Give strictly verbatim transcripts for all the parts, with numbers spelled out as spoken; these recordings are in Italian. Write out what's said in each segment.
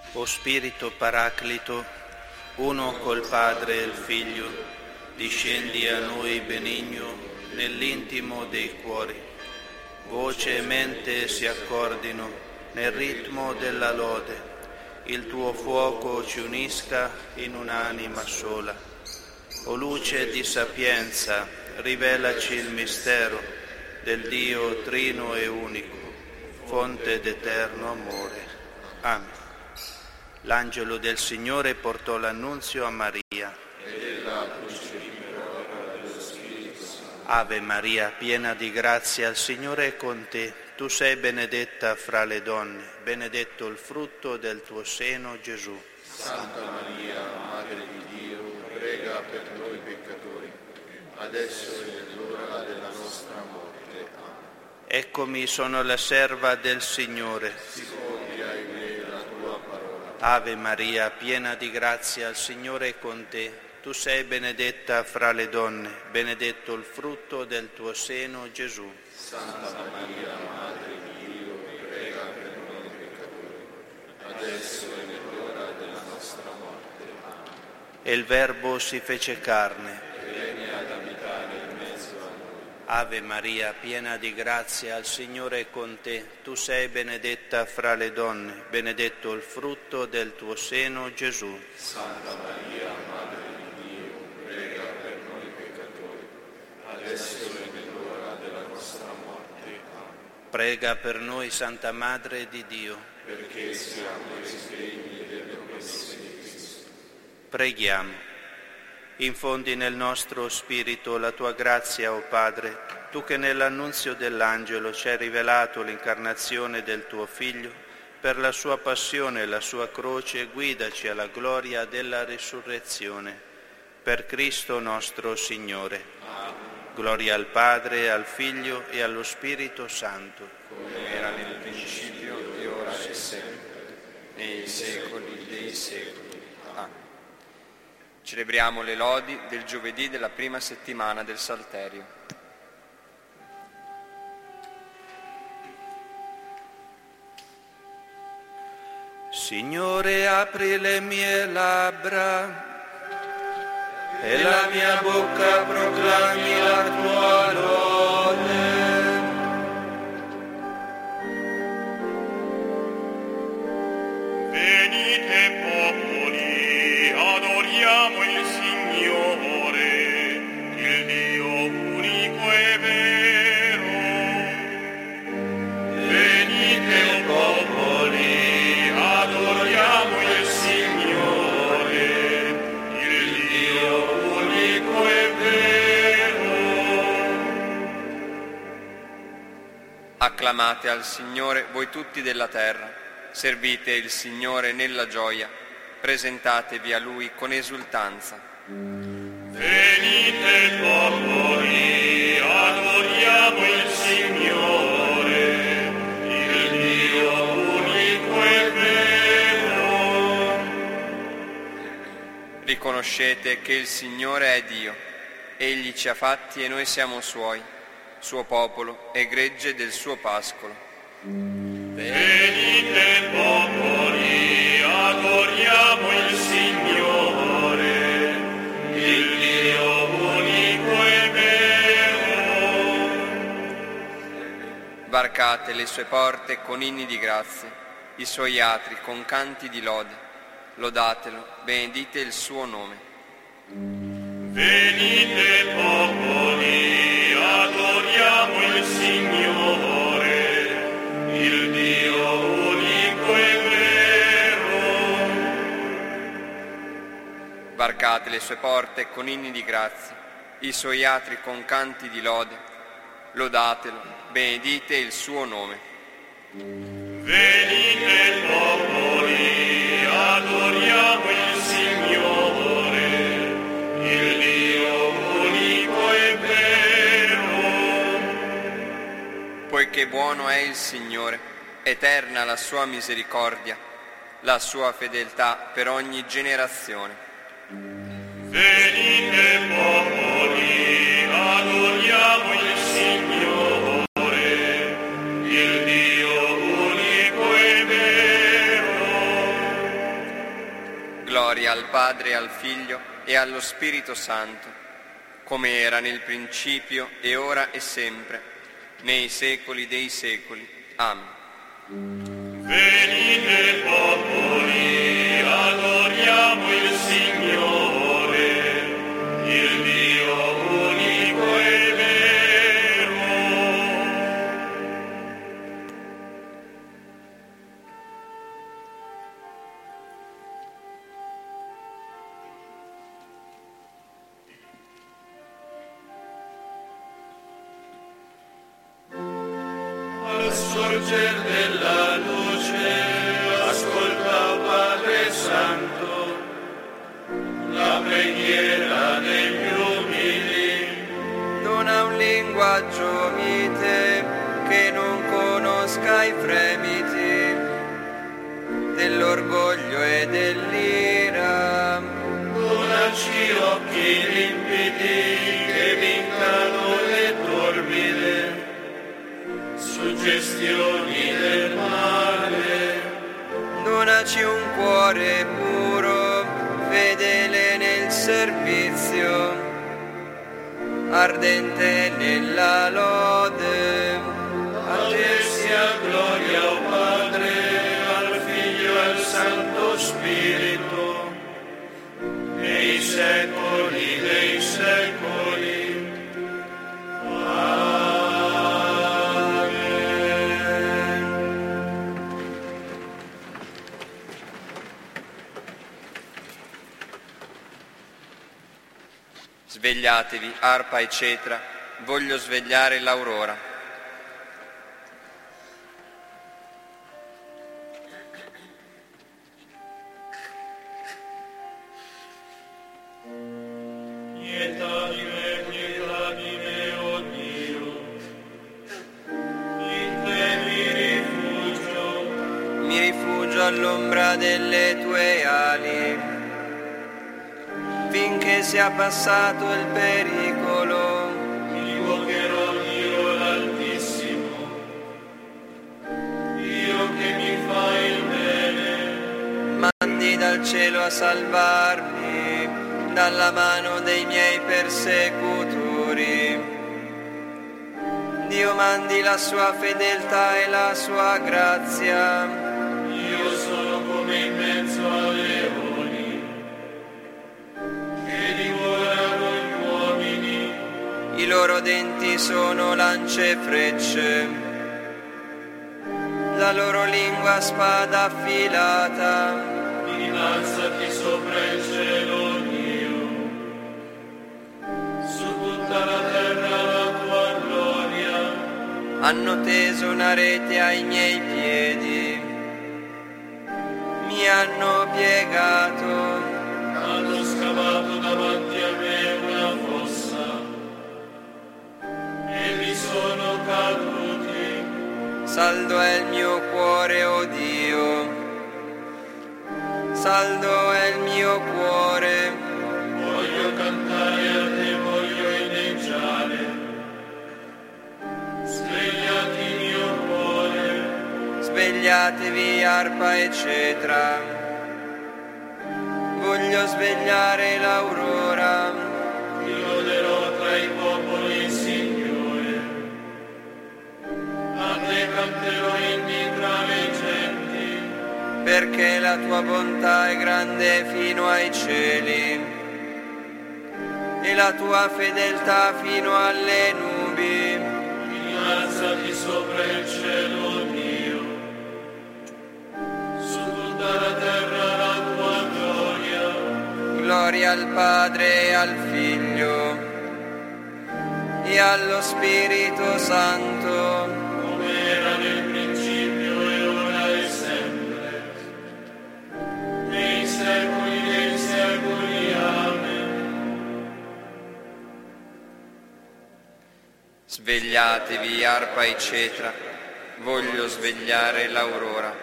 O Spirito Paraclito, uno col Padre e il Figlio, discendi a noi benigno nell'intimo dei cuori. Voce e mente si accordino nel ritmo della lode. Il tuo fuoco ci unisca in un'anima sola. O luce di sapienza, rivelaci il mistero del Dio trino e unico, fonte d'eterno amore. Amen. L'angelo del Signore portò l'annunzio a Maria. Ed ella concepì per opera dello Spirito Santo. Ave Maria, piena di grazia, il Signore è con te. Tu sei benedetta fra le donne, benedetto il frutto del tuo seno, Gesù. Santa Maria, Madre di Dio, prega per noi peccatori, adesso e nell'ora della nostra morte. Amen. Eccomi, sono la serva del Signore. Si compia in me la tua parola. Ave Maria, piena di grazia, il Signore è con te. Tu sei benedetta fra le donne, benedetto il frutto del tuo seno, Gesù. Santa Maria, Madre di Dio, prega per noi peccatori, adesso e nell'ora della nostra morte. Amen. E il Verbo si fece carne. E venne ad abitare in mezzo a noi. Ave Maria, piena di grazia, il Signore è con te. Tu sei benedetta fra le donne, benedetto il frutto del tuo seno, Gesù. Santa Maria, Madre di Dio, prega per noi peccatori, adesso e nell'ora della nostra morte. Amen. Prega per noi, Santa Madre di Dio. Perché siamo risvegli delle promesse di Cristo. Preghiamo. Infondi nel nostro spirito la tua grazia, o Padre, tu che nell'annunzio dell'angelo ci hai rivelato l'incarnazione del tuo Figlio, per la sua passione e la sua croce guidaci alla gloria della risurrezione. Per Cristo nostro Signore. Amen. Gloria al Padre, al Figlio e allo Spirito Santo. Come era nel principio, e ora e sempre, nei secoli dei secoli. Amen. Celebriamo le lodi del giovedì della prima settimana del Salterio. Signore, apri le mie labbra e la mia bocca proclami la tua lode. Venite popoli, adoriamo il Signore, il Dio unico e vero. Venite popoli, adoriamo il Signore, il Dio unico e vero. Acclamate al Signore voi tutti della terra, servite il Signore nella gioia, presentatevi a Lui con esultanza. Venite popoli, adoriamo il Signore, il Dio unico e vero. Riconoscete che il Signore è Dio, Egli ci ha fatti e noi siamo Suoi, Suo popolo e gregge del Suo pascolo. Venite popoli, adoriamo il Signore, il Dio unico e vero. Varcate le sue porte con inni di grazie, i suoi atri con canti di lode. Lodatelo, benedite il suo nome. Venite popoli, adoriamo il Signore, il Dio unico e vero. Varcate le sue porte con inni di grazie, i suoi atri con canti di lode. Lodatelo, benedite il suo nome. Venite popoli, adoriamo il Signore, il Dio unico e vero. Poiché buono è il Signore, eterna la sua misericordia, la sua fedeltà per ogni generazione. Venite popoli, adoriamo il Signore, il Dio unico e vero. Gloria al Padre, al Figlio e allo Spirito Santo, come era nel principio e ora e sempre, nei secoli dei secoli. Amen. Venite popoli, adoriamo il Signore, il Dio unico e vero. Al sorger della luce, ascolta, Padre Santo, la preghiera degli umili. Dona un linguaggio mite che non conosca i fremiti dell'orgoglio e dell'ira. Donaci occhi limpidi che vincano le torbide suggestioni del male. Donaci un cuore puro, fedele nel servizio, ardente nella lode. A te sia gloria, o Padre, al Figlio e al Santo Spirito, nei secoli dei secoli. Svegliatevi, arpa e cetra, voglio svegliare l'aurora. Pietà di me, pietà di me, oh Dio, in te mi rifugio. Mi rifugio all'ombra delle tue ali, finché sia passato il pericolo. Invocherò Dio l'Altissimo, Dio che mi fa il bene. Mandi dal cielo a salvarmi dalla mano dei miei persecutori. Dio mandi la sua fedeltà e la sua grazia. Io sono come in mezzo a leoni che divorano gli uomini. I loro denti sono lance e frecce, la loro lingua spada affilata. Innalzati sopra il cielo, Dio, su tutta la terra la tua gloria. Hanno teso una rete ai miei piedi, mi hanno piegato. Hanno scavato davanti a me una fossa e vi sono caduti. Saldo è il mio cuore, o Dio, saldo è il mio cuore. Voglio cantare a te, voglio inneggiare. Svegliati mio cuore. Svegliatevi, arpa e cetra, voglio svegliare l'aurora. Ti loderò tra i popoli, Signore. A te canterò inni tra le genti. Perché la tua bontà è grande fino ai cieli e la tua fedeltà fino alle nubi. Innalzati sopra il cielo, Dio, su tutta la terra la tua gloria. Gloria al Padre e al Figlio e allo Spirito Santo, Come era nel principio e ora e sempre, nei secoli dei secoli. Amen. Svegliatevi, arpa e cetra, voglio svegliare l'aurora.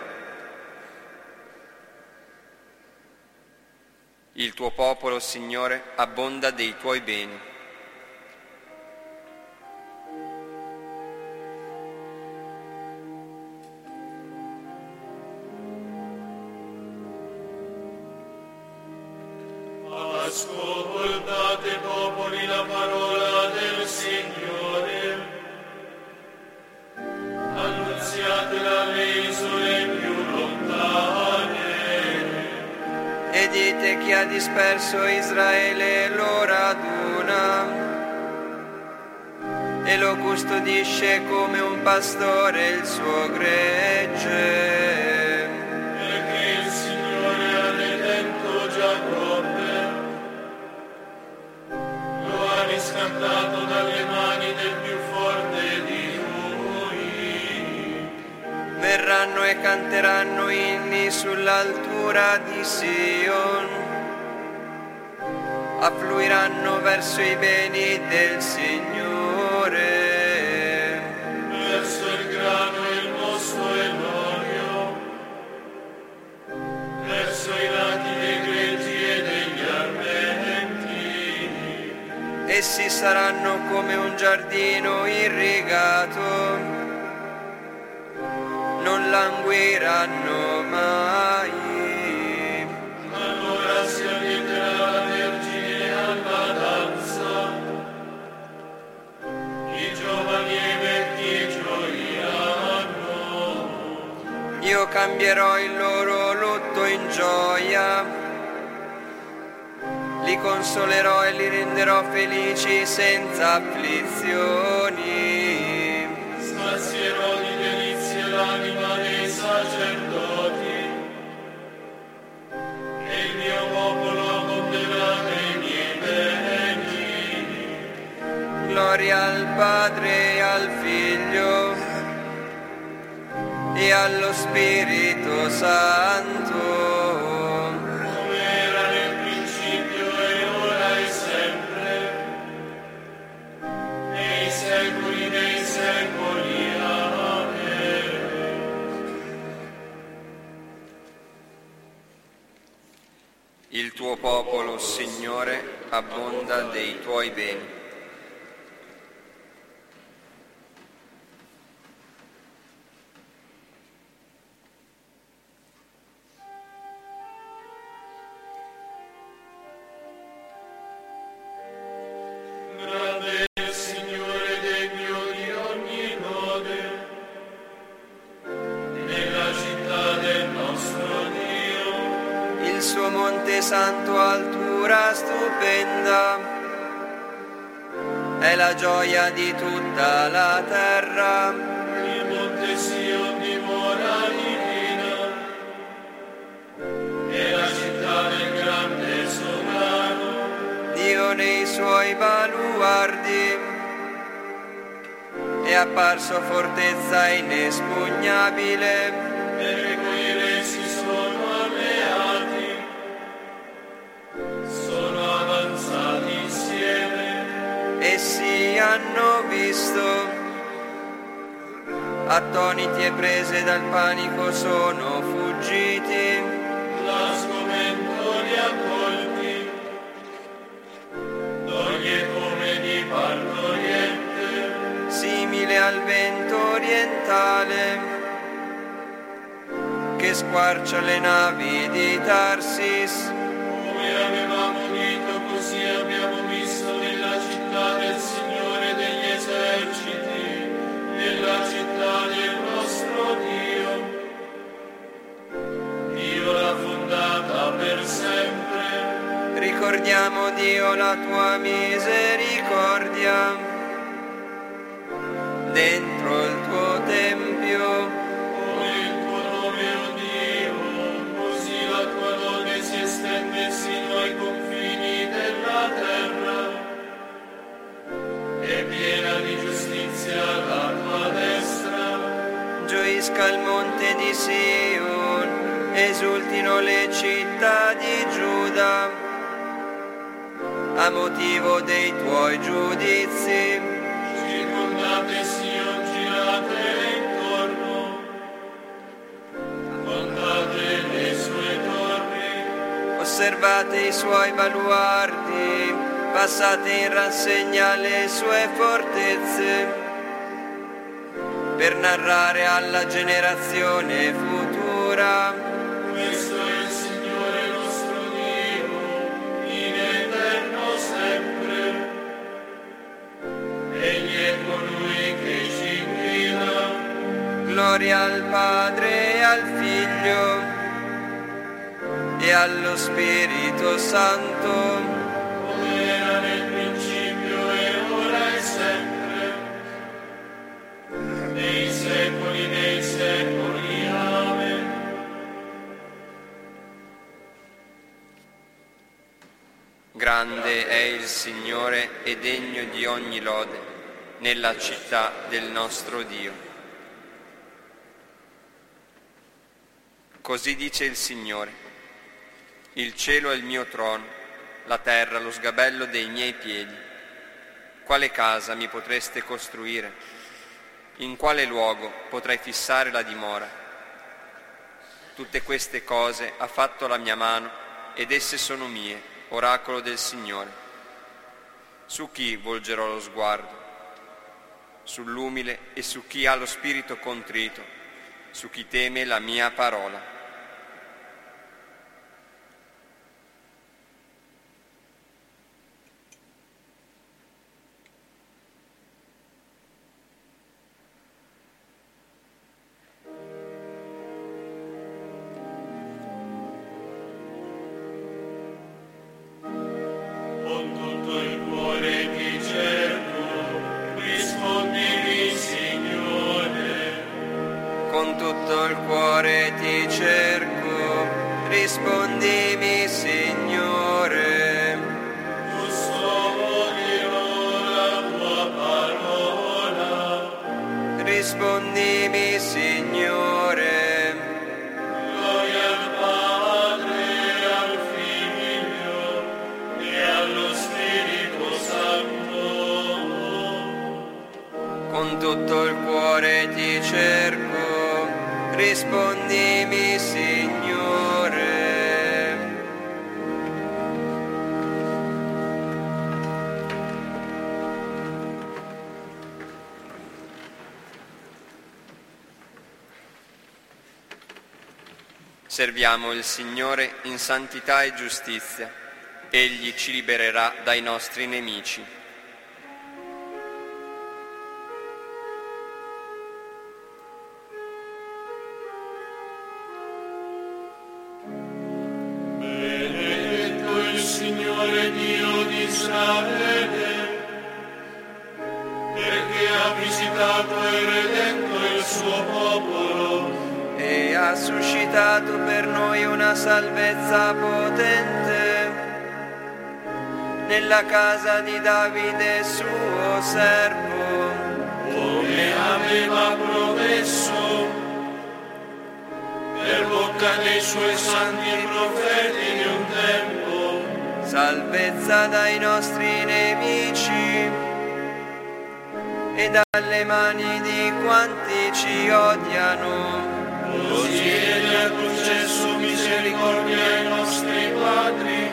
Il tuo popolo, Signore, abbonda dei tuoi beni. Ascoltate popoli la parola del Signore, annunziatela alle isole più lontane. E dite chi ha disperso Israele lo raduna e lo custodisce come un pastore il suo gregge. Perché il Signore ha redento Giacobbe, lo ha riscattato dalle mani del più forte di lui. Verranno e canteranno inni sull'altura di Sion, affluiranno verso i beni del Signore, Verso il grano, il mosto e l'olio, verso i lati dei greggi e degli armenti. essi saranno come un giardino irrigato, non languiranno mai. Allora si allieterà la Vergine alla danza, i giovani e i vecchi gioiranno. Io cambierò il loro lutto in gioia, li consolerò e li renderò felici senza afflizioni. Sazierò di delizie l'anima dei sacerdoti, e il mio popolo abbonderà dei miei beni. Gloria al Padre e al Figlio e allo Spirito Santo, Come era nel principio e ora e sempre, nei secoli dei secoli. Amen. il tuo popolo, Signore, abbonda dei tuoi beni. Grande è il Signore, degno di ogni lode, nella città del nostro Dio. Il suo monte santo altura stupenda, è la gioia di tutta la terra. Il monte Sion dimora divina, è la città del grande sovrano. Dio nei suoi baluardi, è apparso fortezza inespugnabile. Perché quei re si sono alleati, sono avanzati insieme. Essi hanno visto, attoniti e prese dal panico sono fuggiti. La sgomento li ha colti, toglie come di partoriente. Simile al vento orientale che squarcia le navi di Tarsis. Come avevamo udito, così abbiamo visto nella città del Signore degli eserciti, nella città del nostro Dio. Dio l'ha fondata per sempre. Ricordiamo, Dio, la tua misericordia dentro il tuo tempio. Come il tuo nome, o Dio, così la tua lode si estende sino ai confini della terra. È piena di giustizia la tua destra. Gioisca il monte di Sion, esultino le città di Giuda a motivo dei tuoi giudizi. Circondate Sion, girate intorno, contate le sue torri. Osservate i suoi baluardi, passate in rassegna le sue fortezze, per narrare alla generazione futura. Questo è il Signore nostro Dio, in età Gloria al Padre e al Figlio e allo Spirito Santo, come era nel principio e ora e sempre, nei secoli dei secoli. Amen. Grande è il Signore e degno di ogni lode nella città del nostro Dio. Così dice il Signore: il cielo è il mio trono, la terra lo sgabello dei miei piedi. Quale casa mi potreste costruire? In quale luogo potrei fissare la dimora? Tutte queste cose ha fatto la mia mano ed esse sono mie, oracolo del Signore. Su chi volgerò lo sguardo? Sull'umile e su chi ha lo spirito contrito, su chi teme la mia parola. Con tutto il cuore ti cerco, rispondimi, Signore. Giusto dirò la tua parola. Rispondimi, Signore. Gloria al Padre, al Figlio e allo Spirito Santo. Con tutto il cuore ti cerco, rispondimi, Signore. Serviamo il Signore in santità e giustizia. Egli ci libererà dai nostri nemici. Signore Dio di Israele, perché ha visitato e redento il suo popolo e ha suscitato per noi una salvezza potente nella casa di Davide suo servo, come aveva promesso per bocca dei suoi santi profeti di un tempo. Salvezza dai nostri nemici e dalle mani di quanti ci odiano. Così egli ha concesso misericordia ai nostri padri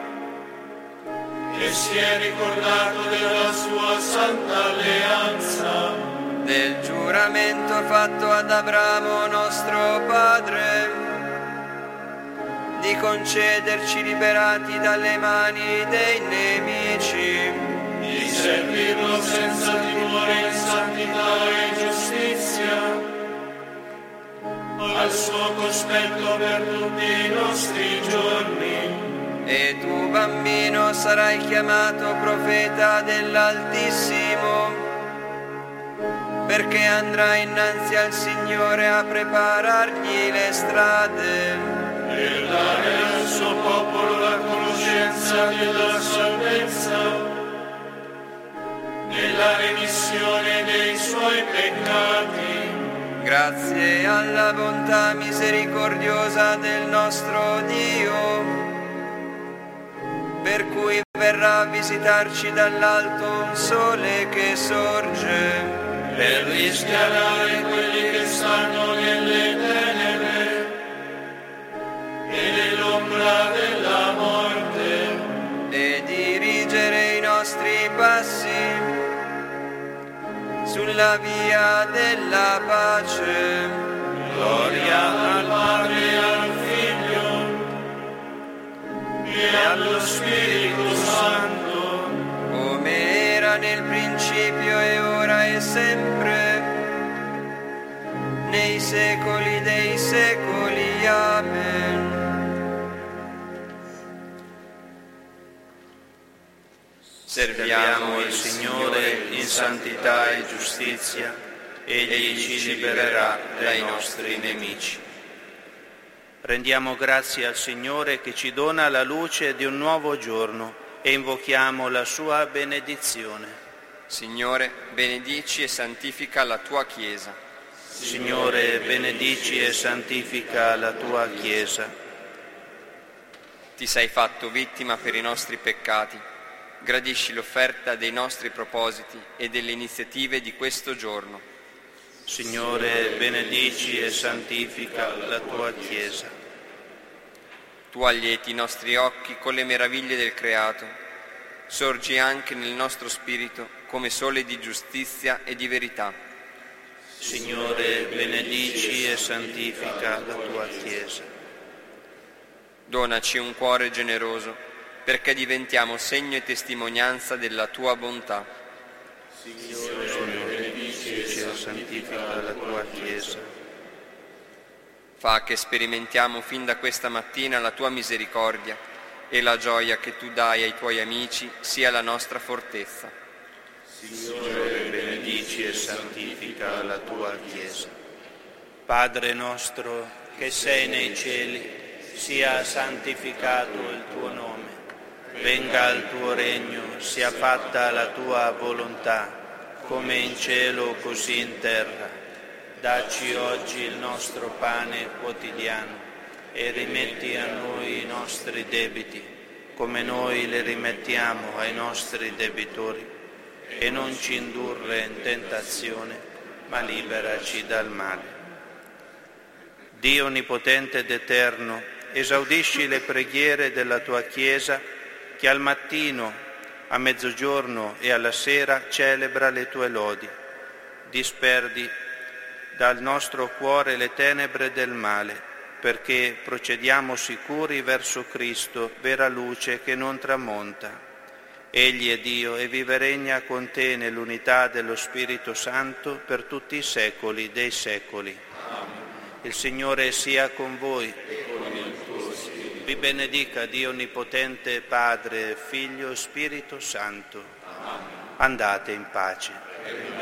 e si è ricordato della sua santa alleanza, del giuramento fatto ad Abramo nostro padre, di concederci liberati dalle mani dei nemici, di servirlo senza timore in santità e giustizia, al suo cospetto per tutti i nostri giorni. E tu, bambino, sarai chiamato profeta dell'Altissimo, perché andrai innanzi al Signore a preparargli le strade, per dare al suo popolo la conoscenza della salvezza, nella remissione dei suoi peccati, grazie alla bontà misericordiosa del nostro Dio, per cui verrà a visitarci dall'alto un sole che sorge, per rischiarare quelli che stanno nelle tenebre e nell'ombra della morte, e dirigere i nostri passi sulla via della pace. Gloria al Padre e al Figlio e allo Spirito Santo, come era nel principio e ora e sempre, nei secoli dei secoli. Amen. Serviamo il Signore in santità e giustizia, Egli ci libererà dai nostri nemici. Rendiamo grazie al Signore che ci dona la luce di un nuovo giorno e invochiamo la sua benedizione. Signore, benedici e santifica la tua Chiesa. Signore, benedici e santifica la tua Chiesa. Ti sei fatto vittima per i nostri peccati. Gradisci l'offerta dei nostri propositi e delle iniziative di questo giorno. Signore, benedici e santifica la tua Chiesa. Tu allieti i nostri occhi con le meraviglie del creato. Sorgi anche nel nostro spirito come sole di giustizia e di verità. Signore, benedici e santifica la tua Chiesa. Donaci un cuore generoso, perché diventiamo segno e testimonianza della tua bontà. Signore, benedici e santifica la tua Chiesa. Fa che sperimentiamo fin da questa mattina la tua misericordia e la gioia che tu dai ai tuoi amici sia la nostra fortezza. Signore, benedici e santifica la tua Chiesa. Padre nostro che sei nei cieli, sia santificato il tuo nome. Venga il tuo regno, sia fatta la tua volontà, come in cielo così in terra. Dacci oggi il nostro pane quotidiano e rimetti a noi i nostri debiti, come noi li rimettiamo ai nostri debitori. E non ci indurre in tentazione, ma liberaci dal male. Dio onnipotente ed eterno, esaudisci le preghiere della tua Chiesa, che al mattino, a mezzogiorno e alla sera celebra le tue lodi. Disperdi dal nostro cuore le tenebre del male, perché procediamo sicuri verso Cristo, vera luce che non tramonta. Egli è Dio e vive e regna con te nell'unità dello Spirito Santo per tutti i secoli dei secoli. Amen. Il Signore sia con voi. Vi benedica Dio Onnipotente, Padre, Figlio e Spirito Santo. Amen. Andate in pace.